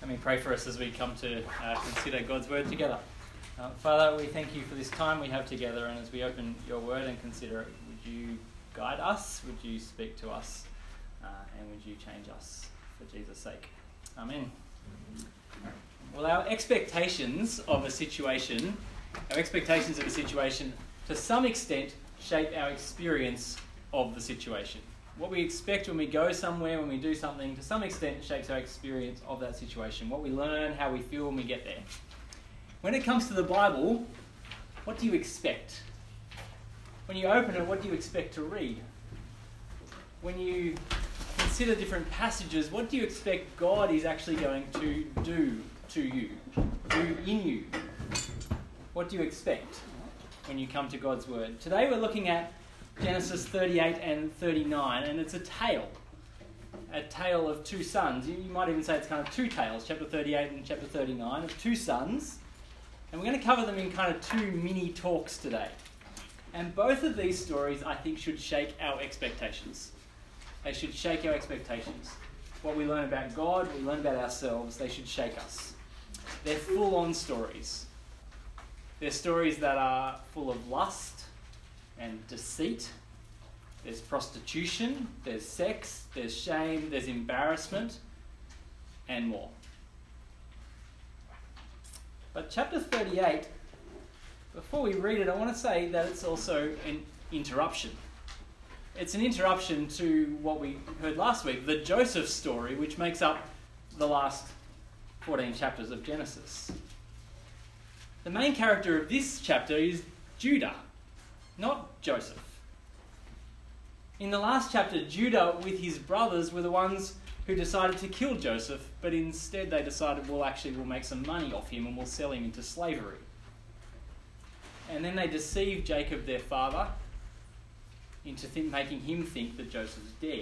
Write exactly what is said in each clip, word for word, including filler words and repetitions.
Let me pray for us as we come to uh, consider God's word together. Uh, Father, we thank you for this time we have together, and as we open your word and consider it, would you guide us, would you speak to us, uh, and would you change us for Jesus' sake. Amen. Well, our expectations of a situation, our expectations of a situation, to some extent, shape our experience of the situation. What we expect when we go somewhere, when we do something, to some extent shapes our experience of that situation. What we learn, how we feel when we get there. When it comes to the Bible, what do you expect? When you open it, what do you expect to read? When you consider different passages, what do you expect God is actually going to do to you, do in you? What do you expect when you come to God's word? Today we're looking at Genesis thirty-eight and thirty-nine, and it's a tale. A tale of two sons. You might even say it's kind of two tales, chapter thirty-eight and chapter thirty-nine, of two sons. And we're going to cover them in kind of two mini talks today. And both of these stories, I think, should shake our expectations. They should shake our expectations. What we learn about God, what we learn about ourselves, they should shake us. They're full-on stories. They're stories that are full of lust and deceit. There's prostitution, there's sex, there's shame, there's embarrassment, and more. But chapter thirty-eight, before we read it, I want to say that it's also an interruption. It's an interruption to what we heard last week, the Joseph story, which makes up the last fourteen chapters of Genesis. The main character of this chapter is Judah, not Joseph. In the last chapter, Judah with his brothers were the ones who decided to kill Joseph, but instead they decided, well, actually, we'll make some money off him and we'll sell him into slavery. And then they deceived Jacob, their father, into th- making him think that Joseph's dead.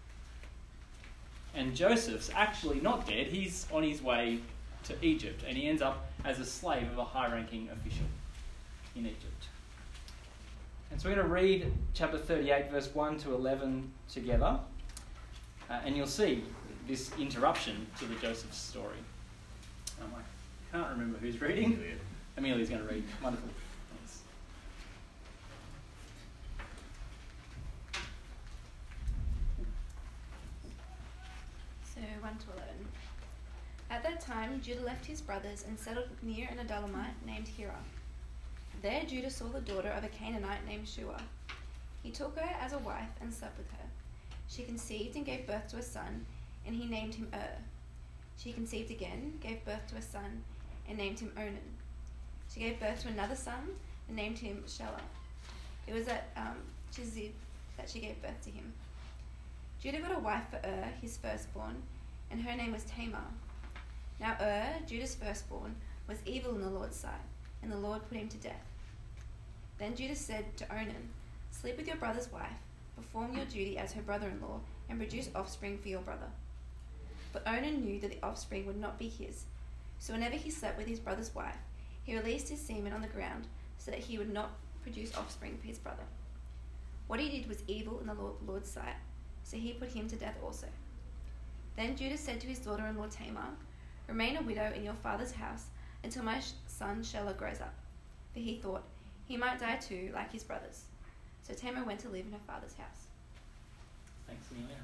And Joseph's actually not dead. He's on his way to Egypt, and he ends up as a slave of a high-ranking official in Egypt. And so we're going to read chapter thirty-eight, verse one to eleven together. Uh, and you'll see this interruption to the Joseph story. Um, I can't remember who's reading. Amelia's going to read. Wonderful. Thanks. So one to eleven. At that time, Judah left his brothers and settled near an Adullamite named Hira. There Judah saw the daughter of a Canaanite named Shua. He took her as a wife and slept with her. She conceived and gave birth to a son, and he named him Er. She conceived again, gave birth to a son, and named him Onan. She gave birth to another son, and named him Shelah. It was at um, Chizib that she gave birth to him. Judah got a wife for Er, his firstborn, and her name was Tamar. Now Er, Judah's firstborn, was evil in the Lord's sight, and the Lord put him to death. Then Judah said to Onan, "Sleep with your brother's wife, perform your duty as her brother-in-law, and produce offspring for your brother." But Onan knew that the offspring would not be his, so whenever he slept with his brother's wife, he released his semen on the ground so that he would not produce offspring for his brother. What he did was evil in the Lord's sight, so he put him to death also. Then Judah said to his daughter-in-law Tamar, "Remain a widow in your father's house until my son Shelah grows up." For he thought, he might die too, like his brothers. So Tamar went to live in her father's house. Thanks, Amelia.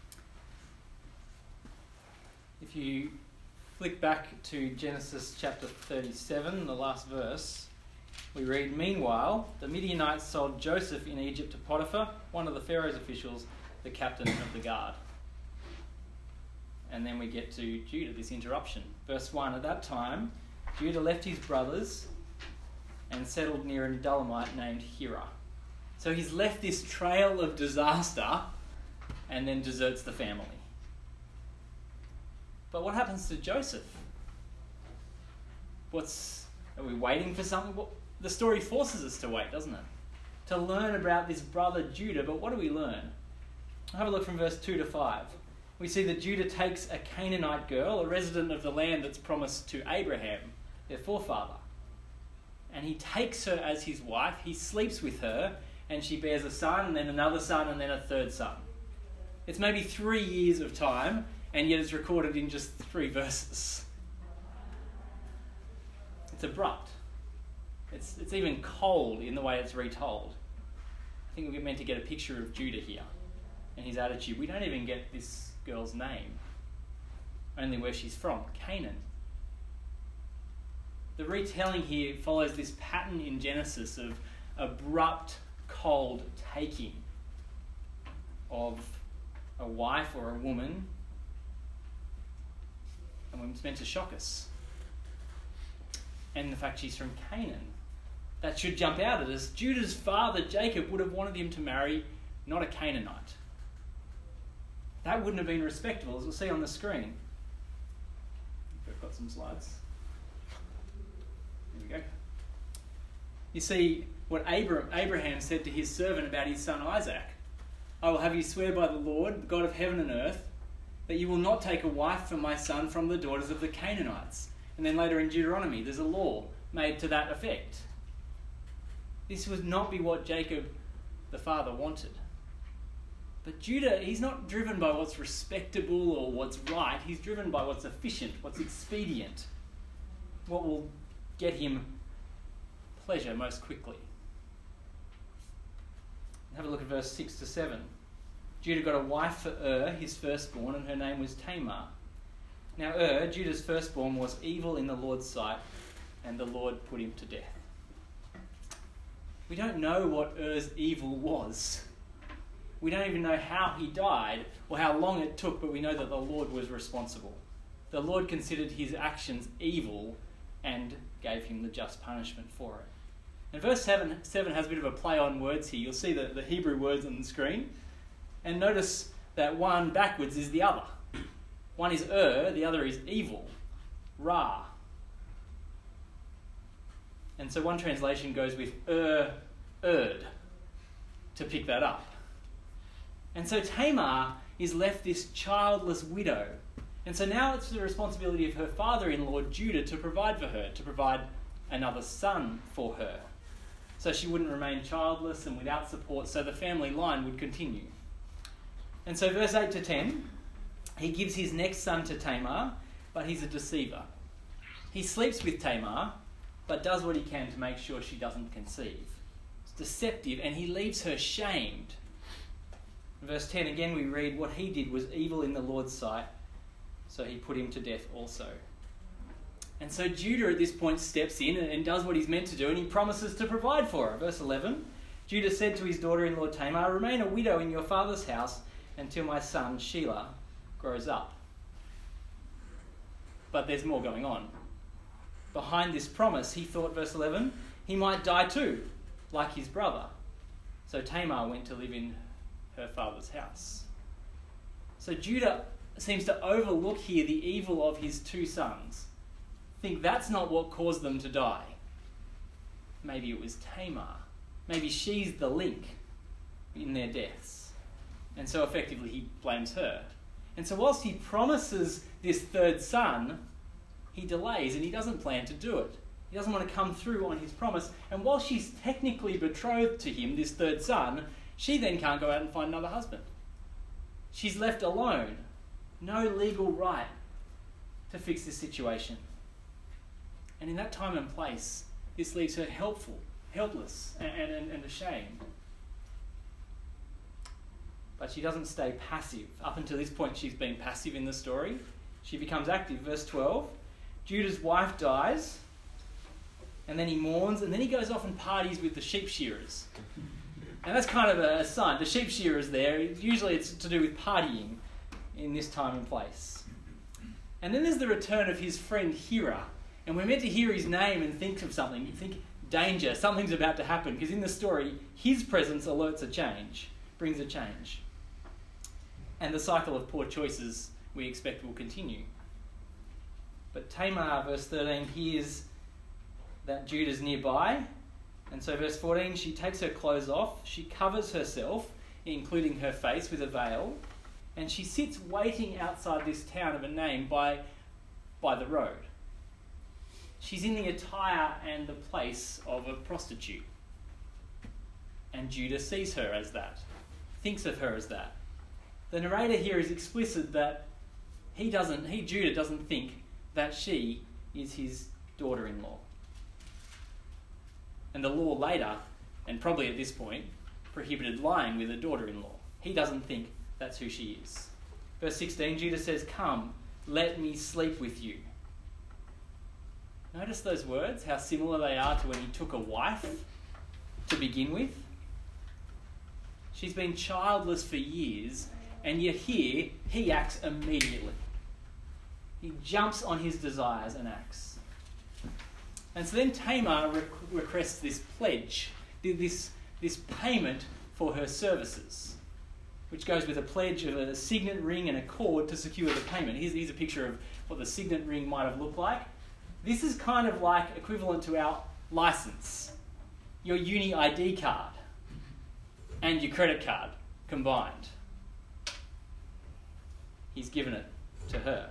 If you flick back to Genesis chapter thirty-seven, the last verse, we read, "Meanwhile, the Midianites sold Joseph in Egypt to Potiphar, one of the Pharaoh's officials, the captain of the guard." And then we get to Judah, this interruption. Verse one, "At that time, Judah left his brothers and settled near an Adullamite named Hira." So he's left this trail of disaster and then deserts the family. But what happens to Joseph? What's, are we waiting for something? Well, the story forces us to wait, doesn't it? To learn about this brother Judah, but what do we learn? I'll have a look from verse two to five. We see that Judah takes a Canaanite girl, a resident of the land that's promised to Abraham, their forefather. And he takes her as his wife, he sleeps with her, and she bears a son, and then another son, and then a third son. It's maybe three years of time, and yet it's recorded in just three verses. it's abrupt. It's, it's even cold in the way it's retold. I think we're meant to get a picture of Judah here and his attitude. We don't even get this girl's name, only where she's from, Canaan. The retelling here follows this pattern in Genesis of abrupt, cold taking of a wife or a woman, and it's meant to shock us. And the fact she's from Canaan. That should jump out at us. Judah's father, Jacob, would have wanted him to marry not a Canaanite. That wouldn't have been respectable, as we'll see on the screen. I've got some slides. Here we go. You see what Abraham said to his servant about his son Isaac. I will have you swear by the Lord, the God of heaven and earth, that you will not take a wife for my son from the daughters of the Canaanites. And then later in Deuteronomy, there's a law made to that effect. This would not be what Jacob, the father, wanted. But Judah, he's not driven by what's respectable or what's right. He's driven by what's efficient, what's expedient, what will get him pleasure most quickly. Have a look at verse six to seven. Judah got a wife for Ur, his firstborn, and her name was Tamar. Now Ur, Judah's firstborn, was evil in the Lord's sight, and the Lord put him to death. We don't know what Ur's evil was. We don't even know how he died or how long it took, but we know that the Lord was responsible. The Lord considered his actions evil and gave him the just punishment for it. And verse seven, seven has a bit of a play on words here. You'll see the, the Hebrew words on the screen. And notice that one backwards is the other. One is Ur, the other is evil. Ra. And so one translation goes with Ur, Erd, to pick that up. And so Tamar is left this childless widow. And so now it's the responsibility of her father-in-law, Judah, to provide for her, to provide another son for her. So she wouldn't remain childless and without support, so the family line would continue. And so verse eight to ten, he gives his next son to Tamar, but he's a deceiver. He sleeps with Tamar, but does what he can to make sure she doesn't conceive. It's deceptive, and he leaves her shamed. In verse ten, again we read, what he did was evil in the Lord's sight, so he put him to death also. And so Judah at this point steps in and does what he's meant to do, and he promises to provide for her. Verse eleven, Judah said to his daughter-in-law Tamar, remain a widow in your father's house until my son Shelah grows up. But there's more going on. Behind this promise, he thought, verse eleven, he might die too, like his brother. So Tamar went to live in her father's house. So Judah seems to overlook here the evil of his two sons. Think that's not what caused them to die. Maybe it was Tamar. Maybe she's the link in their deaths. And so effectively he blames her. And so whilst he promises this third son, he delays and he doesn't plan to do it. He doesn't want to come through on his promise. And while she's technically betrothed to him, this third son, she then can't go out and find another husband. She's left alone. No legal right to fix this situation. And in that time and place, this leaves her helpful, helpless, and, and, and ashamed. But she doesn't stay passive. Up until this point, she's been passive in the story. She becomes active. Verse twelve, Judah's wife dies, and then he mourns, and then he goes off and parties with the sheep shearers. And that's kind of a sign. The sheep shearers there, usually it's to do with partying in this time and place. And then there's the return of his friend Hira. And we're meant to hear his name and think of something. You think, danger, something's about to happen. Because in the story, his presence alerts a change, brings a change. And the cycle of poor choices we expect will continue. But Tamar, verse thirteen, hears that Judah's nearby. And so verse fourteen, she takes her clothes off. She covers herself, including her face, with a veil. And she sits waiting outside this town of a name by, by the road. She's in the attire and the place of a prostitute. And Judah sees her as that, thinks of her as that. The narrator here is explicit that he doesn't, he, Judah, doesn't think that she is his daughter-in-law. And the law later, and probably at this point, prohibited lying with a daughter-in-law. He doesn't think that's who she is. Verse sixteen, Judah says, "Come, let me sleep with you." Notice those words, how similar they are to when he took a wife to begin with. She's been childless for years, and yet here he acts immediately. He jumps on his desires and acts. And so then Tamar re- requests this pledge, this, this payment for her services, which goes with a pledge of a signet ring and a cord to secure the payment. Here's, here's a picture of what the signet ring might have looked like. This is kind of like equivalent to our license, your uni I D card and your credit card combined. He's given it to her.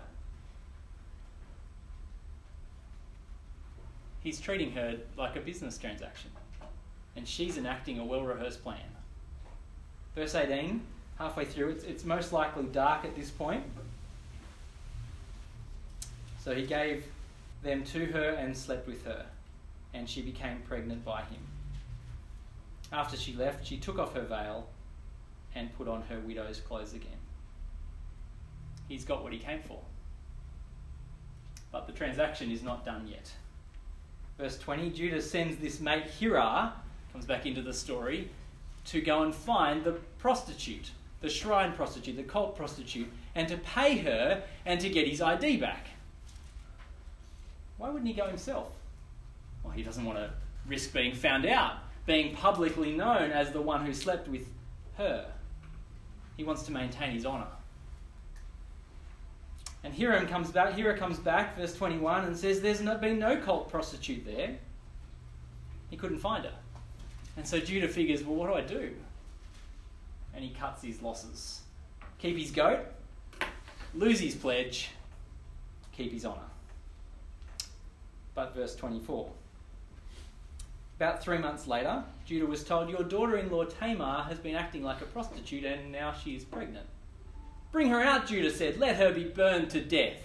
He's treating her like a business transaction, and she's enacting a well-rehearsed plan. Verse eighteen, halfway through, it's, it's most likely dark at this point. So he gave them to her and slept with her, and she became pregnant by him. After she left, she took off her veil and put on her widow's clothes again. He's got what he came for. But the transaction is not done yet. Verse twenty, Judah sends this mate Hirah, comes back into the story, to go and find the prostitute, the shrine prostitute, the cult prostitute, and to pay her and to get his I D back. Why wouldn't he go himself? Well, he doesn't want to risk being found out, being publicly known as the one who slept with her. He wants to maintain his honour. And Hiram comes back, Hira comes back, verse twenty-one, and says there's no, been no cult prostitute there. He couldn't find her. And so Judah figures, well, what do I do? And he cuts his losses. Keep his goat, lose his pledge, keep his honour. But verse twenty-four. About three months later, Judah was told, your daughter-in-law Tamar has been acting like a prostitute and now she is pregnant. Bring her out, Judah said. Let her be burned to death.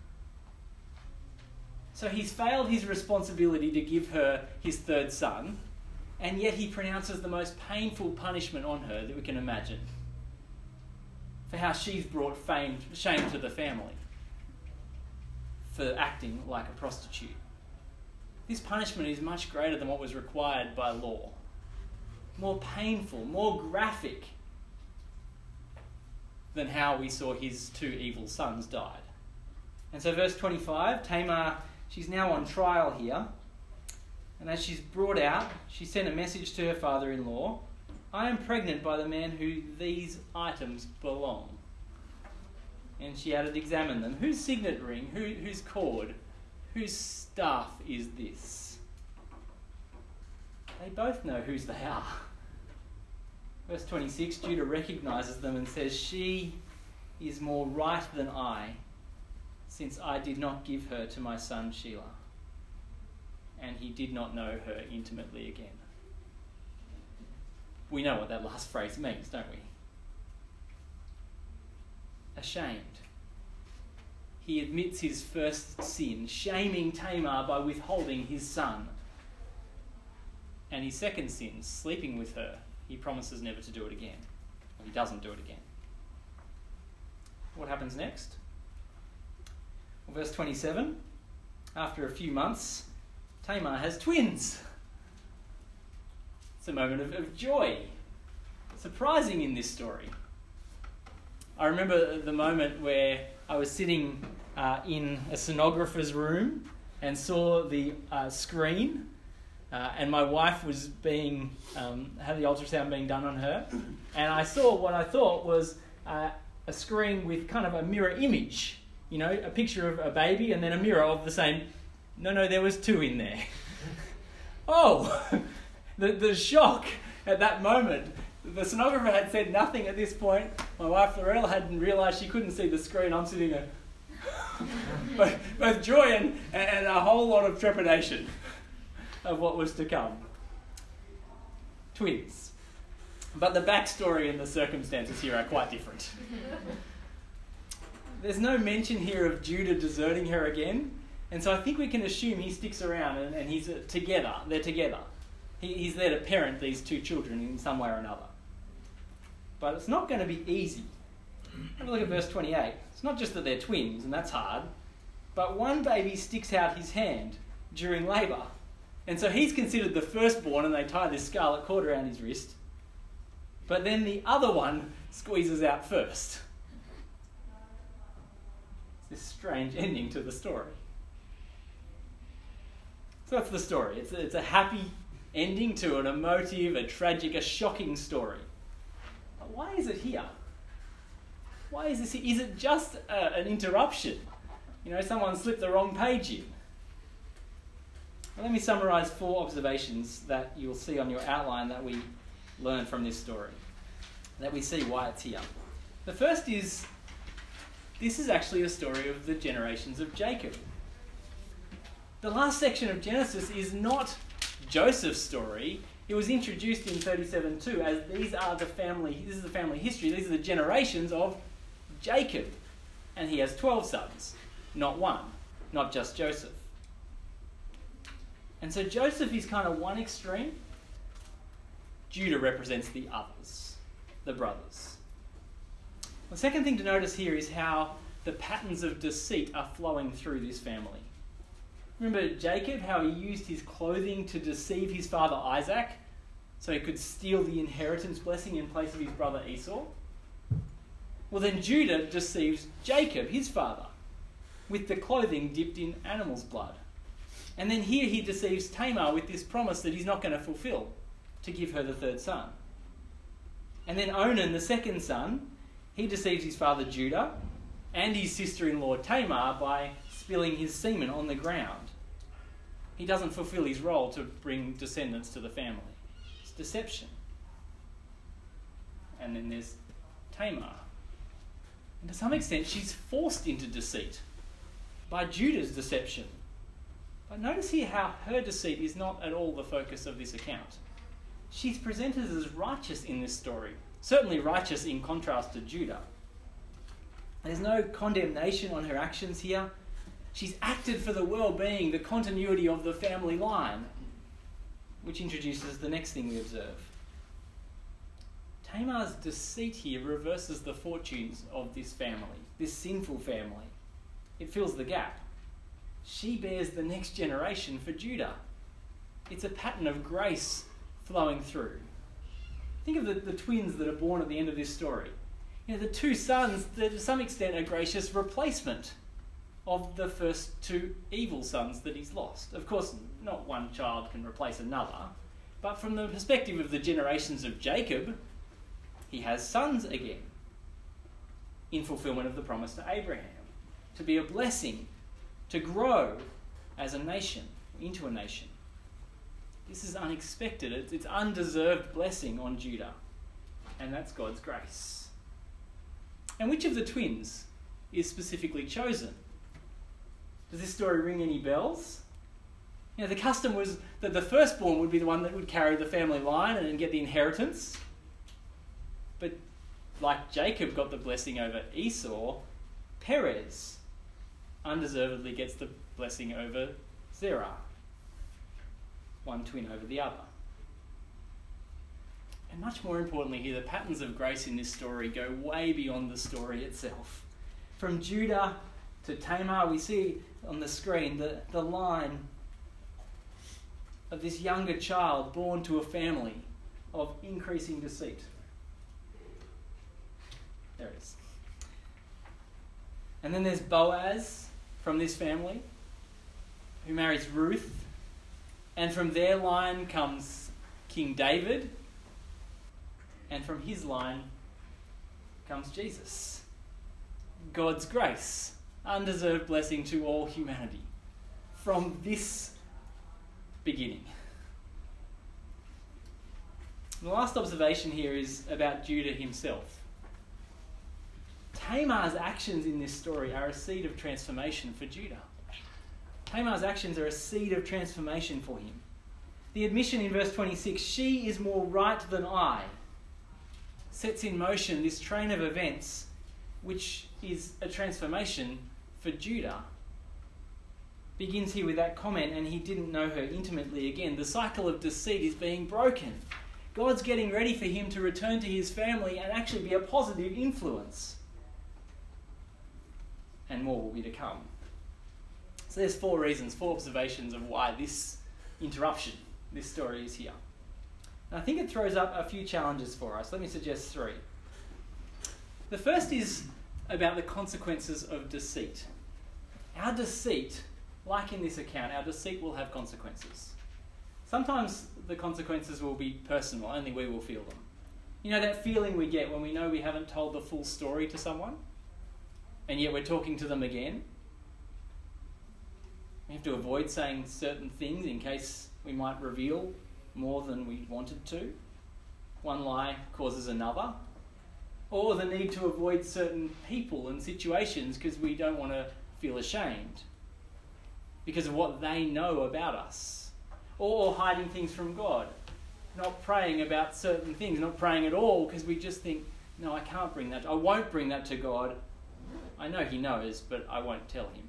So he's failed his responsibility to give her his third son, and yet he pronounces the most painful punishment on her that we can imagine for how she's brought fame, shame to the family for acting like a prostitute. This punishment is much greater than what was required by law. More painful, more graphic than how we saw his two evil sons died. And so verse twenty-five, Tamar, she's now on trial here. And as she's brought out, she sent a message to her father-in-law, I am pregnant by the man who these items belong. And she added, examine them. Whose signet ring? Who, whose cord? Whose staff is this? They both know whose they are. Verse twenty-six, Judah recognises them and says, she is more right than I, since I did not give her to my son Shelah. And he did not know her intimately again. We know what that last phrase means, don't we? Ashamed. He admits his first sin, shaming Tamar by withholding his son. And his second sin, sleeping with her, he promises never to do it again. Well, he doesn't do it again. What happens next? Well, verse twenty-seven, after a few months, Tamar has twins. It's a moment of, of joy. Surprising in this story. I remember the moment where I was sitting uh, in a sonographer's room and saw the uh, screen, uh, and my wife was being um, had the ultrasound being done on her, and I saw what I thought was uh, a screen with kind of a mirror image, you know, a picture of a baby and then a mirror of the same. No, no, there was two in there. Oh, the the shock at that moment. The sonographer had said nothing at this point. My wife Laurel hadn't realised she couldn't see the screen. I'm sitting there. both, both joy and, and a whole lot of trepidation of what was to come. Twins. But the backstory and the circumstances here are quite different. There's no mention here of Judah deserting her again. And so I think we can assume he sticks around and, and he's uh, together. They're together. He, he's there to parent these two children in some way or another. But it's not going to be easy. Have a look at verse twenty-eight. It's not just that they're twins, and that's hard, but one baby sticks out his hand during labour. And so he's considered the firstborn, and they tie this scarlet cord around his wrist. But then the other one squeezes out first. It's this strange ending to the story. So that's the story. It's a, it's a happy ending to an emotive, a tragic, a shocking story. But why is it here? Why is this here? Is it just a, an interruption? You know, someone slipped the wrong page in. Well, let me summarise four observations that you'll see on your outline that we learn from this story, that we see why it's here. The first is, this is actually a story of the generations of Jacob. The last section of Genesis is not Joseph's story. It was introduced in thirty-seven two as these are the family, this is the family history, these are the generations of Jacob. And he has twelve sons, not one, not just Joseph. And so Joseph is kind of one extreme. Judah represents the others, the brothers. The second thing to notice here is how the patterns of deceit are flowing through this family. Remember Jacob, how he used his clothing to deceive his father Isaac so he could steal the inheritance blessing in place of his brother Esau? Well, then Judah deceives Jacob, his father, with the clothing dipped in animal's blood. And then here he deceives Tamar with this promise that he's not going to fulfill, to give her the third son. And then Onan, the second son, he deceives his father Judah and his sister-in-law Tamar by spilling his semen on the ground. He doesn't fulfill his role to bring descendants to the family. It's deception. And then there's Tamar. And to some extent, she's forced into deceit by Judah's deception. But notice here how her deceit is not at all the focus of this account. She's presented as righteous in this story, certainly righteous in contrast to Judah. There's no condemnation on her actions here. She's acted for the well-being, the continuity of the family line, which introduces the next thing we observe. Tamar's deceit here reverses the fortunes of this family, this sinful family. It fills the gap. She bears the next generation for Judah. It's a pattern of grace flowing through. Think of the, the twins that are born at the end of this story. You know, the two sons, they're to some extent a gracious replacement of the first two evil sons that he's lost. Of course, not one child can replace another, but from the perspective of the generations of Jacob, he has sons again, in fulfillment of the promise to Abraham, to be a blessing, to grow as a nation, into a nation. This is unexpected. It's, it's undeserved blessing on Judah. And that's God's grace. And which of the twins is specifically chosen? Does this story ring any bells? You know, the custom was that the firstborn would be the one that would carry the family line and get the inheritance. But like Jacob got the blessing over Esau, Perez undeservedly gets the blessing over Zerah. One twin over the other. And much more importantly here, the patterns of grace in this story go way beyond the story itself. From Judah to Tamar, we see on the screen the, the line of this younger child born to a family of increasing deceit. There it is. And then there's Boaz from this family, who marries Ruth. And from their line comes King David. And from his line comes Jesus. God's grace, undeserved blessing to all humanity. From this beginning. The last observation here is about Judah himself. Tamar's actions in this story are a seed of transformation for Judah. Tamar's actions are a seed of transformation for him. The admission in verse twenty-six, she is more right than I, sets in motion this train of events which is a transformation for Judah. begins here with that comment, and he didn't know her intimately again. The cycle of deceit is being broken. God's getting ready for him to return to his family and actually be a positive influence. And more will be to come. So there's four reasons, four observations of why this interruption, this story is here. And I think it throws up a few challenges for us. Let me suggest three. The first is about the consequences of deceit. Our deceit, like in this account, our deceit will have consequences. Sometimes the consequences will be personal, only we will feel them. You know that feeling we get when we know we haven't told the full story to someone, and yet we're talking to them again? We have to avoid saying certain things in case we might reveal more than we wanted to. One lie causes another. Or the need to avoid certain people and situations because we don't want to feel ashamed because of what they know about us. Or hiding things from God. Not praying about certain things, not praying at all because we just think, no, I can't bring that. I won't bring that to God. I know he knows, but I won't tell him.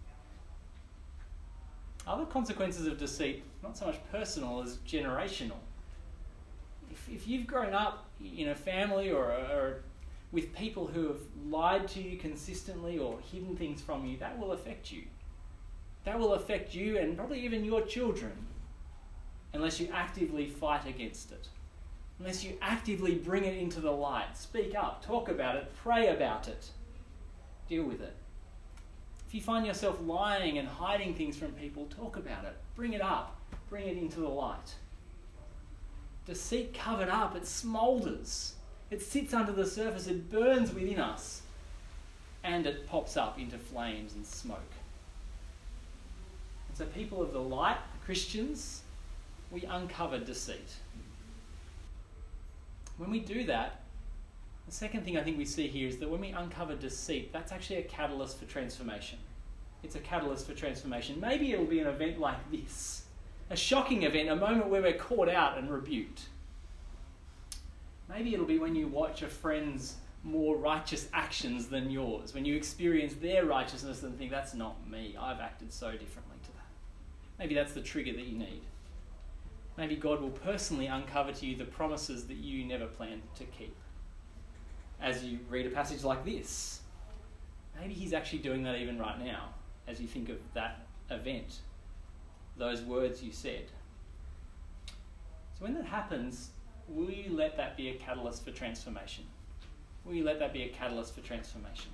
Other consequences of deceit, not so much personal as generational. If, if you've grown up in a family or, or with people who have lied to you consistently or hidden things from you, that will affect you. That will affect you and probably even your children, unless you actively fight against it. Unless you actively bring it into the light. Speak up, talk about it, pray about it. Deal with it. If you find yourself lying and hiding things from people, talk about it. Bring it up. Bring it into the light. Deceit covered up, it smoulders. It sits under the surface, it burns within us, and it pops up into flames and smoke. And so people of the light, Christians, we uncover deceit. When we do that, the second thing I think we see here is that when we uncover deceit, that's actually a catalyst for transformation. It's a catalyst for transformation. Maybe it'll be an event like this. A shocking event, a moment where we're caught out and rebuked. Maybe it'll be when you watch a friend's more righteous actions than yours, when you experience their righteousness and think, that's not me, I've acted so differently to that. Maybe that's the trigger that you need. Maybe God will personally uncover to you the promises that you never planned to keep. As you read a passage like this, maybe he's actually doing that even right now, as you think of that event, those words you said. So when that happens, will you let that be a catalyst for transformation? Will you let that be a catalyst for transformation?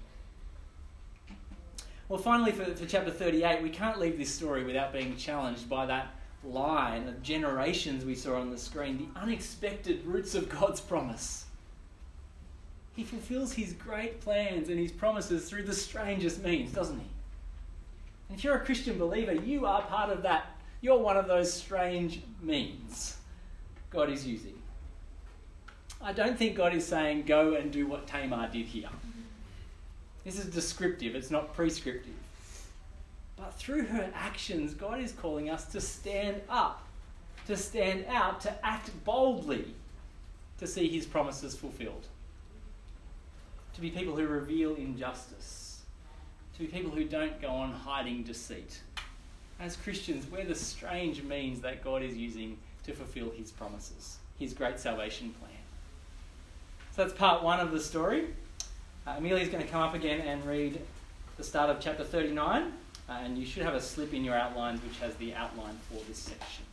Well, finally, for, for chapter thirty-eight, we can't leave this story without being challenged by that line of generations we saw on the screen, the unexpected roots of God's promise. He fulfills his great plans and his promises through the strangest means, doesn't he? And if you're a Christian believer, you are part of that. You're one of those strange means God is using. I don't think God is saying, go and do what Tamar did here. This is descriptive, it's not prescriptive. But through her actions, God is calling us to stand up, to stand out, to act boldly, to see his promises fulfilled. To be people who reveal injustice. To be people who don't go on hiding deceit. As Christians, we're the strange means that God is using to fulfill his promises, his great salvation plan. So that's part one of the story. Uh, Amelia's going to come up again and read the start of chapter thirty-nine. Uh, and you should have a slip in your outlines which has the outline for this section.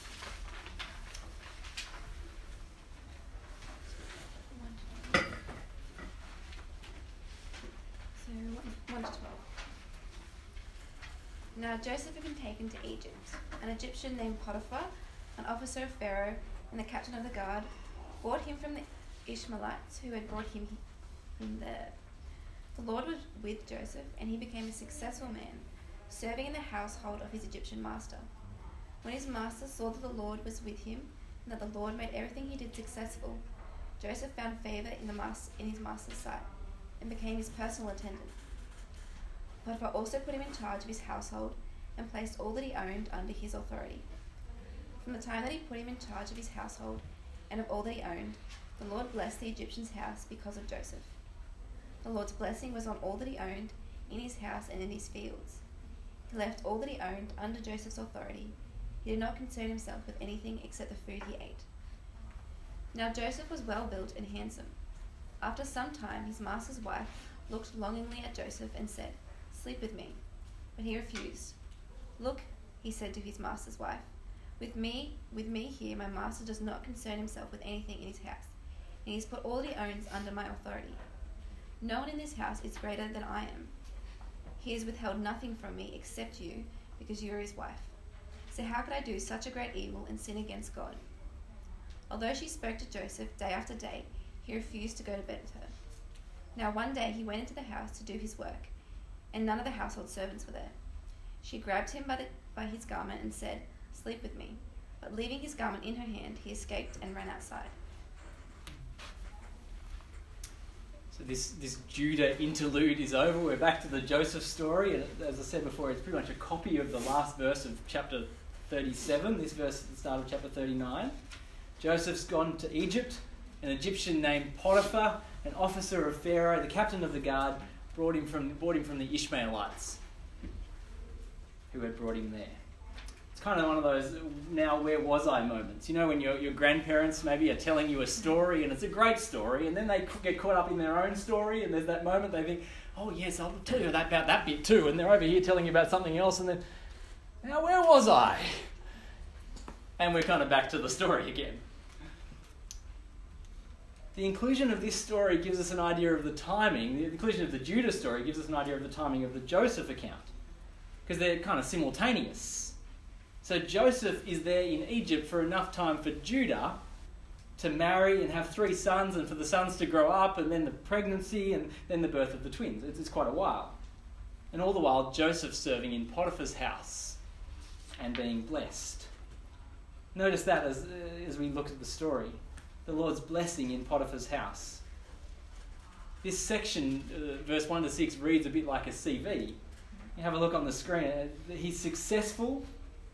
So, one to twelve. Now Joseph had been taken to Egypt. An Egyptian named Potiphar, an officer of Pharaoh and the captain of the guard, bought him from the Ishmaelites who had brought him, him there. The Lord was with Joseph, and he became a successful man, serving in the household of his Egyptian master. When his master saw that the Lord was with him, and that the Lord made everything he did successful, Joseph found favour in, the mas- in his master's sight, and became his personal attendant. Potiphar also put him in charge of his household, and placed all that he owned under his authority. From the time that he put him in charge of his household, and of all that he owned, the Lord blessed the Egyptian's house because of Joseph. The Lord's blessing was on all that he owned, in his house and in his fields. He left all that he owned under Joseph's authority. He did not concern himself with anything except the food he ate. Now Joseph was well built and handsome. After some time, his master's wife looked longingly at Joseph and said, "Sleep with me." But he refused. "Look," he said to his master's wife, With me, with me here, my master does not concern himself with anything in his house, and he has put all that he owns under my authority. No one in this house is greater than I am. He has withheld nothing from me except you, because you are his wife. So how could I do such a great evil and sin against God?" Although she spoke to Joseph day after day, he refused to go to bed with her. Now one day he went into the house to do his work, and none of the household servants were there. She grabbed him by, the, by his garment and said, "Sleep with me." But leaving his garment in her hand, he escaped and ran outside. So this, this Judah interlude is over. We're back to the Joseph story. And as I said before, it's pretty much a copy of the last verse of chapter thirty-seven. This verse at the start of chapter thirty-nine. Joseph's gone to Egypt. An Egyptian named Potiphar, an officer of Pharaoh, the captain of the guard, brought him from, brought him from the Ishmaelites who had brought him there. It's kind of one of those now where was I moments. You know, when your, your grandparents maybe are telling you a story and it's a great story, and then they get caught up in their own story, and there's that moment they think, "Oh yes, I'll tell you that, about that bit too," and they're over here telling you about something else, and then, now where was I? And we're kind of back to the story again. The inclusion of this story gives us an idea of the timing. The inclusion of the Judah story gives us an idea of the timing of the Joseph account, because they're kind of simultaneous. So Joseph is there in Egypt for enough time for Judah to marry and have three sons, and for the sons to grow up, and then the pregnancy, and then the birth of the twins. It's, it's quite a while. And all the while, Joseph's serving in Potiphar's house and being blessed. Notice that as, uh, as we look at the story. The Lord's blessing in Potiphar's house. This section, uh, verse one to six, reads a bit like a C V. You have a look on the screen. Uh, he's successful.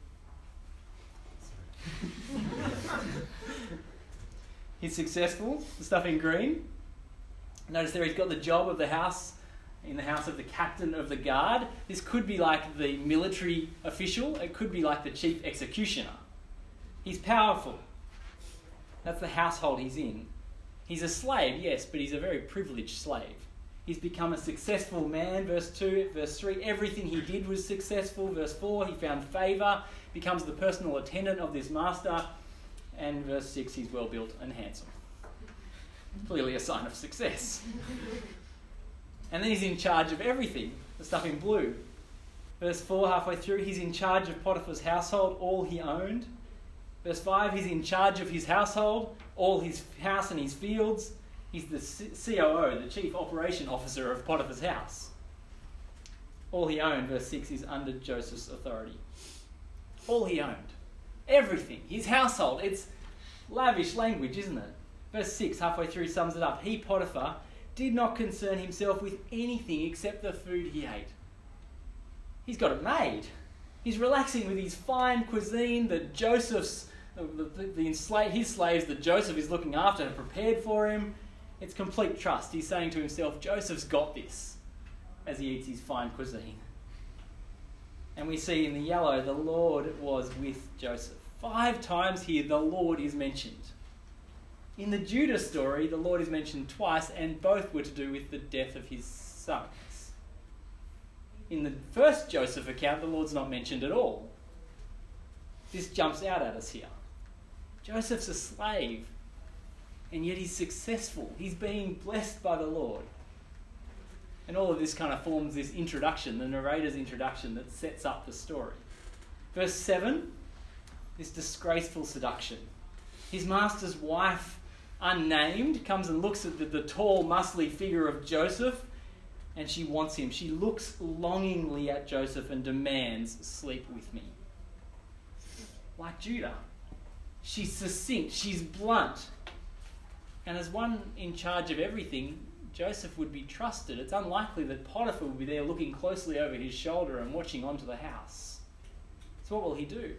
He's successful, the stuff in green. Notice there he's got the job of the house, in the house of the captain of the guard. This could be like the military official. It could be like the chief executioner. He's powerful. That's the household he's in. He's a slave, yes, but he's a very privileged slave. He's become a successful man, verse two. Verse three, everything he did was successful. Verse four, he found favour, becomes the personal attendant of this master. And verse six, he's well built and handsome. Clearly a sign of success. And then he's in charge of everything, the stuff in blue. Verse four, halfway through, he's in charge of Potiphar's household, all he owned. Verse five, he's in charge of his household, all his house and his fields. He's the C O O, the Chief Operation Officer of Potiphar's house. All he owned, verse six, is under Joseph's authority. All he owned. Everything. His household. It's lavish language, isn't it? Verse six, halfway through, sums it up. He, Potiphar, did not concern himself with anything except the food he ate. He's got it made. He's relaxing with his fine cuisine that Joseph's, the, the, the enslaved, his slaves that Joseph is looking after have prepared for him. It's complete trust. He's saying to himself, Joseph's got this, as he eats his fine cuisine. And we see in the yellow, the Lord was with Joseph. Five times here, the Lord is mentioned. In the Judah story, the Lord is mentioned twice, and both were to do with the death of his sons. In the first Joseph account, the Lord's not mentioned at all. This jumps out at us here. Joseph's a slave, and yet he's successful. He's being blessed by the Lord. And all of this kind of forms this introduction, the narrator's introduction that sets up the story. Verse seven, this disgraceful seduction. His master's wife, unnamed, comes and looks at the, the tall, muscly figure of Joseph, and she wants him. She looks longingly at Joseph and demands, "Sleep with me." Like Judah. She's succinct, she's blunt. And as one in charge of everything, Joseph would be trusted. It's unlikely that Potiphar would be there looking closely over his shoulder and watching onto the house. So what will he do?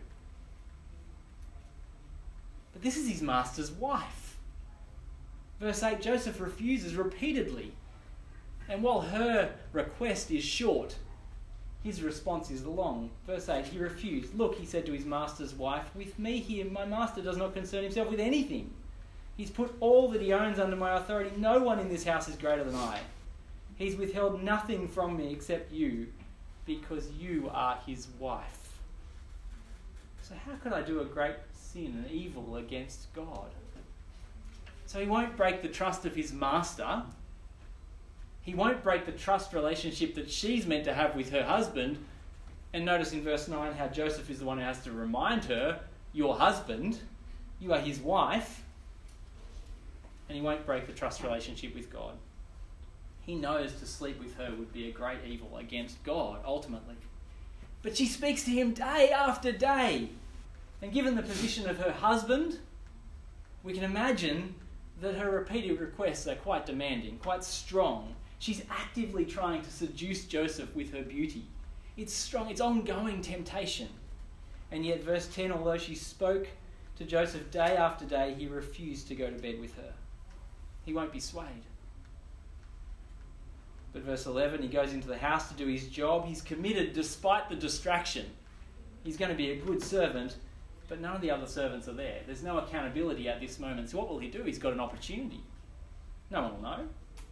But this is his master's wife. Verse eight, Joseph refuses repeatedly. And while her request is short, His response is long. Verse eight, he refused. Look, he said to his master's wife, with me here, my master does not concern himself with anything. He's put all that he owns under my authority. No one in this house is greater than I. He's withheld nothing from me except you, because you are his wife. So how could I do a great sin and evil against God? So he won't break the trust of his master. He won't break the trust relationship that she's meant to have with her husband. And notice in verse nine how Joseph is the one who has to remind her, your husband, you are his wife. And he won't break the trust relationship with God. He knows to sleep with her would be a great evil against God, ultimately. But she speaks to him day after day. And given the position of her husband, we can imagine that her repeated requests are quite demanding, quite strong. She's actively trying to seduce Joseph with her beauty. It's strong, it's ongoing temptation. And yet, verse ten, although she spoke to Joseph day after day, he refused to go to bed with her. He won't be swayed. But verse eleven, he goes into the house to do his job. He's committed despite the distraction. He's going to be a good servant, but none of the other servants are there. There's no accountability at this moment. So what will he do? He's got an opportunity. No one will know.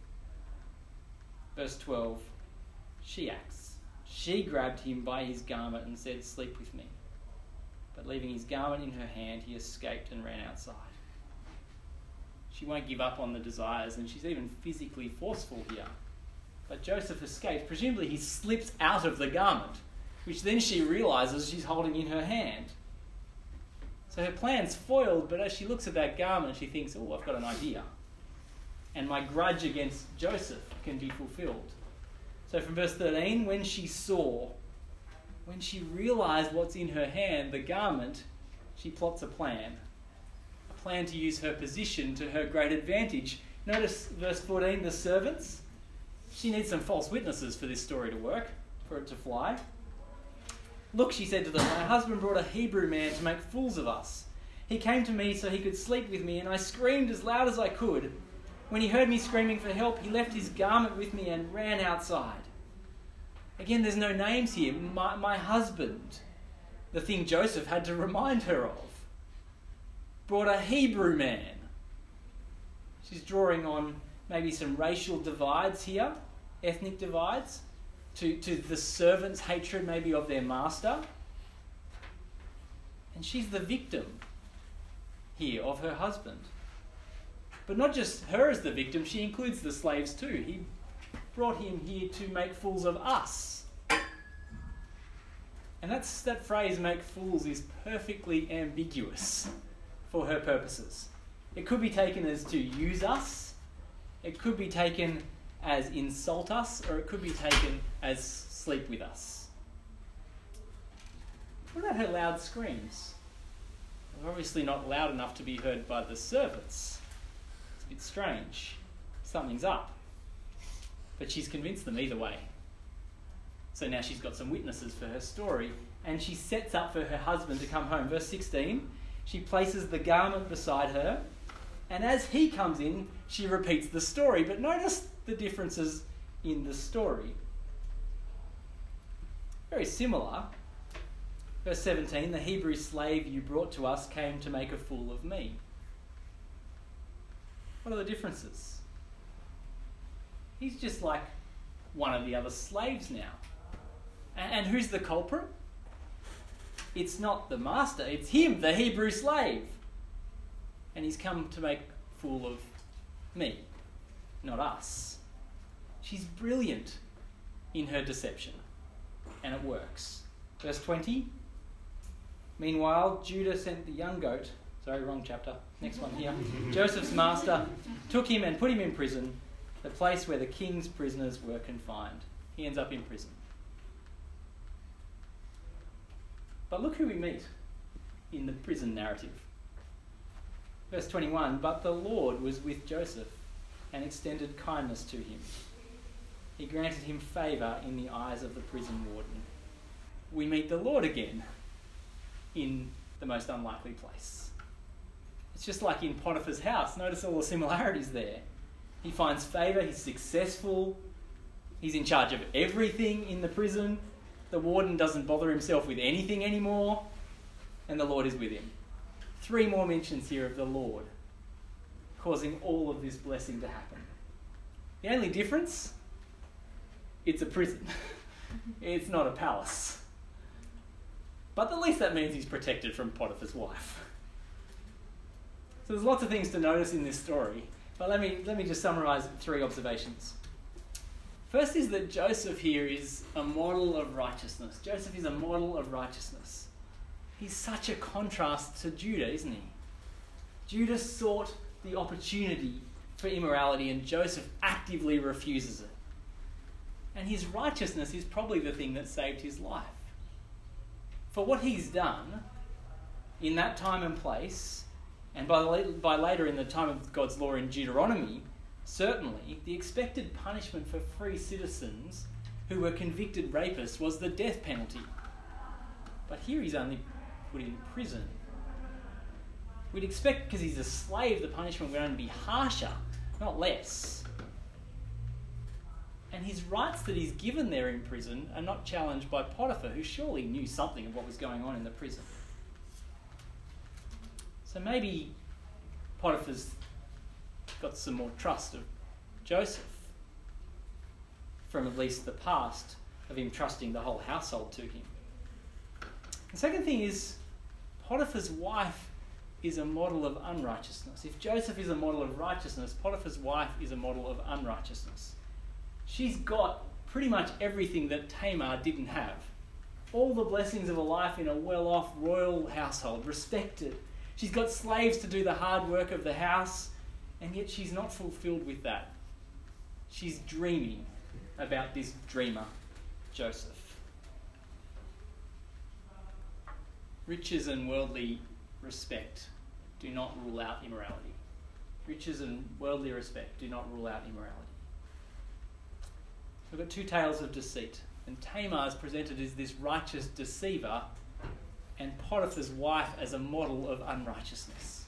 Verse twelve, she acts. She grabbed him by his garment and said, sleep with me. But leaving his garment in her hand, he escaped and ran outside. She won't give up on the desires, and she's even physically forceful here. But Joseph escapes. Presumably he slips out of the garment, which then she realises she's holding in her hand. So her plan's foiled, but as she looks at that garment, she thinks, oh, I've got an idea. And my grudge against Joseph can be fulfilled. So from verse thirteen, when she saw, when she realised what's in her hand, the garment, she plots a plan. A plan to use her position to her great advantage. Notice verse fourteen, the servants. She needs some false witnesses for this story to work, for it to fly. Look, she said to them, my husband brought a Hebrew man to make fools of us. He came to me so he could sleep with me, and I screamed as loud as I could. When he heard me screaming for help, he left his garment with me and ran outside. Again, there's no names here. My, my husband, the thing Joseph had to remind her of, brought a Hebrew man. She's drawing on maybe some racial divides here, ethnic divides, to, to the servants' hatred maybe of their master. And she's the victim here of her husband. But not just her as the victim, she includes the slaves too. He brought him here to make fools of us. And that's that phrase, make fools, is perfectly ambiguous for her purposes. It could be taken as to use us, it could be taken as insult us, or it could be taken as sleep with us. What about her loud screams? They're obviously not loud enough to be heard by the servants. It's a bit strange. Something's up. But she's convinced them either way. So now she's got some witnesses for her story, and she sets up for her husband to come home. Verse sixteen, she places the garment beside her, and as he comes in, she repeats the story. But notice the differences in the story. Very similar. Verse seventeen, the Hebrew slave you brought to us came to make a fool of me. What are the differences? He's just like one of the other slaves now. And who's the culprit? It's not the master, it's him, the Hebrew slave. And he's come to make a fool of me, not us. She's brilliant in her deception, and it works. Verse twenty, meanwhile, Judah sent the young goat, sorry, wrong chapter, next one here. Joseph's master took him and put him in prison, the place where the king's prisoners were confined. He ends up in prison. But look who we meet in the prison narrative. Verse twenty-one, but the Lord was with Joseph and extended kindness to him. He granted him favour in the eyes of the prison warden. We meet the Lord again in the most unlikely place. It's just like in Potiphar's house. Notice all the similarities there. He finds favour, he's successful, he's in charge of everything in the prison, The warden doesn't bother himself with anything anymore, and the Lord is with him. Three more mentions here of the Lord causing all of this blessing to happen. The only difference, it's a prison. It's not a palace. But at least that means he's protected from Potiphar's wife. So there's lots of things to notice in this story, but let me let me just summarise three observations. First is that Joseph here is a model of righteousness. Joseph is a model of righteousness. He's such a contrast to Judah, isn't he? Judah sought the opportunity for immorality and Joseph actively refuses it. And his righteousness is probably the thing that saved his life. For what he's done in that time and place, and by, the, by later in the time of God's law in Deuteronomy, certainly the expected punishment for free citizens who were convicted rapists was the death penalty. But here he's only put in prison. We'd expect, because he's a slave, the punishment would only be harsher, not less. And his rights that he's given there in prison are not challenged by Potiphar, who surely knew something of what was going on in the prison. So maybe Potiphar's got some more trust of Joseph from at least the past of him trusting the whole household to him. The second thing is Potiphar's wife is a model of unrighteousness. If Joseph is a model of righteousness, Potiphar's wife is a model of unrighteousness. She's got pretty much everything that Tamar didn't have. All the blessings of a life in a well-off royal household, respected. She's got slaves to do the hard work of the house, and yet she's not fulfilled with that. She's dreaming about this dreamer, Joseph. Riches and worldly respect do not rule out immorality. Riches and worldly respect do not rule out immorality. We've got two tales of deceit, and Tamar is presented as this righteous deceiver, and Potiphar's wife as a model of unrighteousness.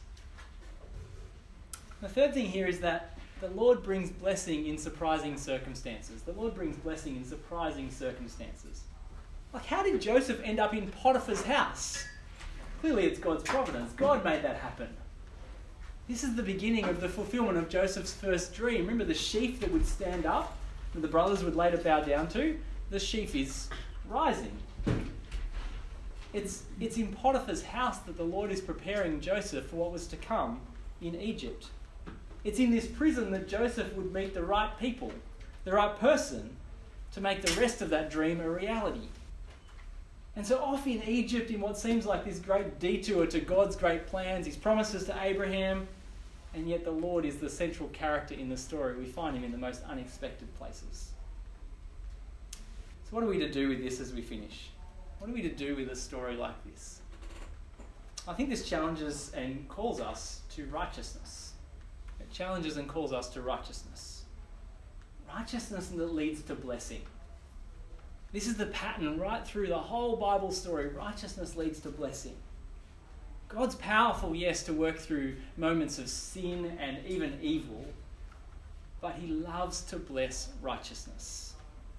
The third thing here is that the Lord brings blessing in surprising circumstances. The Lord brings blessing in surprising circumstances. Like, how did Joseph end up in Potiphar's house? Clearly it's God's providence. God made that happen. This is the beginning of the fulfillment of Joseph's first dream. Remember the sheaf that would stand up that the brothers would later bow down to? The sheaf is rising. It's, it's in Potiphar's house that the Lord is preparing Joseph for what was to come in Egypt. It's in this prison that Joseph would meet the right people, the right person, to make the rest of that dream a reality. And so off in Egypt, in what seems like this great detour to God's great plans, his promises to Abraham, and yet the Lord is the central character in the story. We find him in the most unexpected places. So what are we to do with this as we finish? What are we to do with a story like this? I think this challenges and calls us to righteousness. It challenges and calls us to righteousness. Righteousness that leads to blessing. This is the pattern right through the whole Bible story. Righteousness leads to blessing. God's powerful, yes, to work through moments of sin and even evil, but he loves to bless righteousness.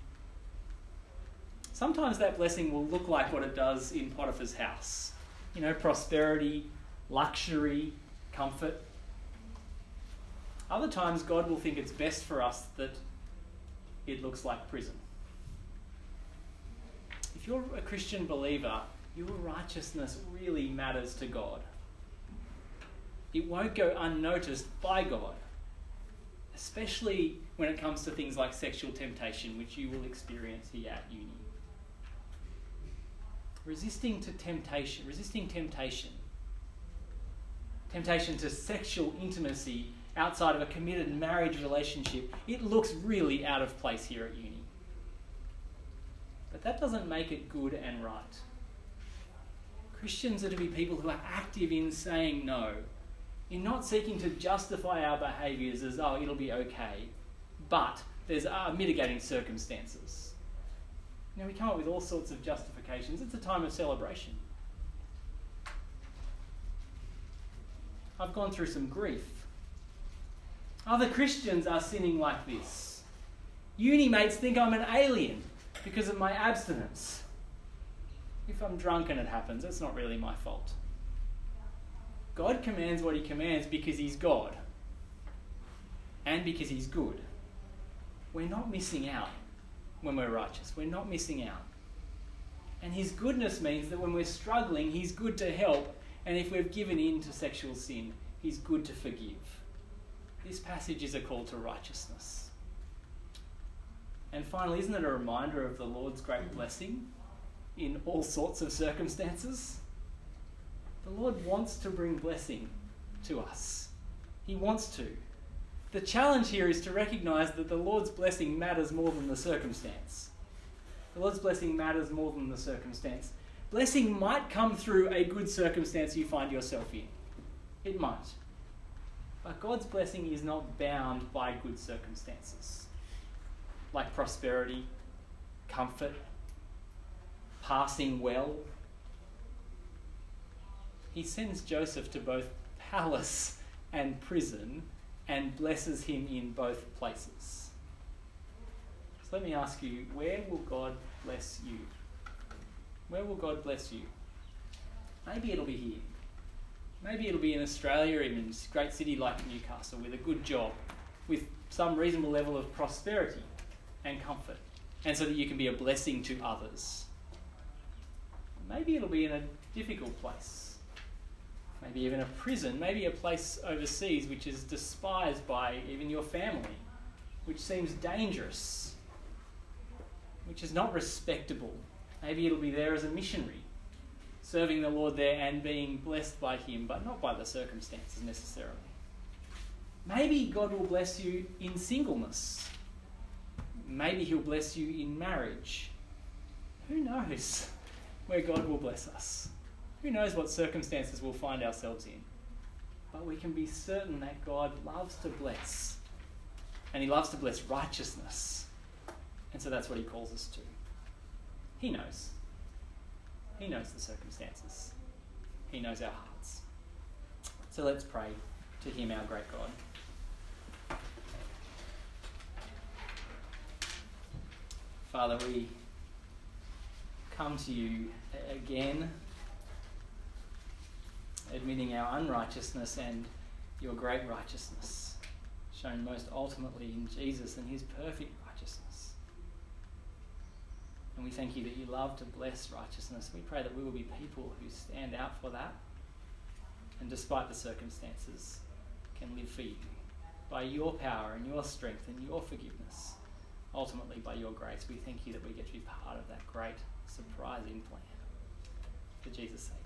Sometimes that blessing will look like what it does in Potiphar's house. You know, prosperity, luxury, comfort. Other times God will think it's best for us that it looks like prison. If you're a Christian believer, your righteousness really matters to God. It won't go unnoticed by God, especially when it comes to things like sexual temptation, which you will experience here at uni. Resisting to temptation, resisting temptation, temptation to sexual intimacy outside of a committed marriage relationship, it looks really out of place here at uni. But that doesn't make it good and right. Christians are to be people who are active in saying no, in not seeking to justify our behaviours as, oh, it'll be okay, but there's uh, mitigating circumstances. You know, we come up with all sorts of justifications. It's a time of celebration. I've gone through some grief. Other Christians are sinning like this. Uni mates think I'm an alien because of my abstinence. If I'm drunk and it happens, it's not really my fault. God commands what he commands because he's God and because he's good. We're not missing out when we're righteous. We're not missing out. And his goodness means that when we're struggling, he's good to help. And if we've given in to sexual sin, he's good to forgive. This passage is a call to righteousness. And finally, isn't it a reminder of the Lord's great blessing in all sorts of circumstances? The Lord wants to bring blessing to us. He wants to. The challenge here is to recognise that the Lord's blessing matters more than the circumstance. The Lord's blessing matters more than the circumstance. Blessing might come through a good circumstance you find yourself in. It might. But God's blessing is not bound by good circumstances, like prosperity, comfort, passing well. He sends Joseph to both palace and prison and blesses him in both places. So let me ask you, where will God bless you? Where will God bless you? Maybe it'll be here. Maybe it'll be in Australia, in a great city like Newcastle, with a good job, with some reasonable level of prosperity and comfort, and so that you can be a blessing to others. Maybe it'll be in a difficult place. Maybe even a prison, maybe a place overseas which is despised by even your family, which seems dangerous, which is not respectable. Maybe it'll be there as a missionary, serving the Lord there and being blessed by him, but not by the circumstances necessarily. Maybe God will bless you in singleness. Maybe he'll bless you in marriage. Who knows where God will bless us? Who knows what circumstances we'll find ourselves in? But we can be certain that God loves to bless. And he loves to bless righteousness. And so that's what he calls us to. He knows. He knows the circumstances. He knows our hearts. So let's pray to him, our great God. Father, we come to you again, admitting our unrighteousness and your great righteousness, shown most ultimately in Jesus and his perfect righteousness. And we thank you that you love to bless righteousness. We pray that we will be people who stand out for that and despite the circumstances can live for you by your power and your strength and your forgiveness. Ultimately, by your grace, we thank you that we get to be part of that great, surprising plan. For Jesus' sake.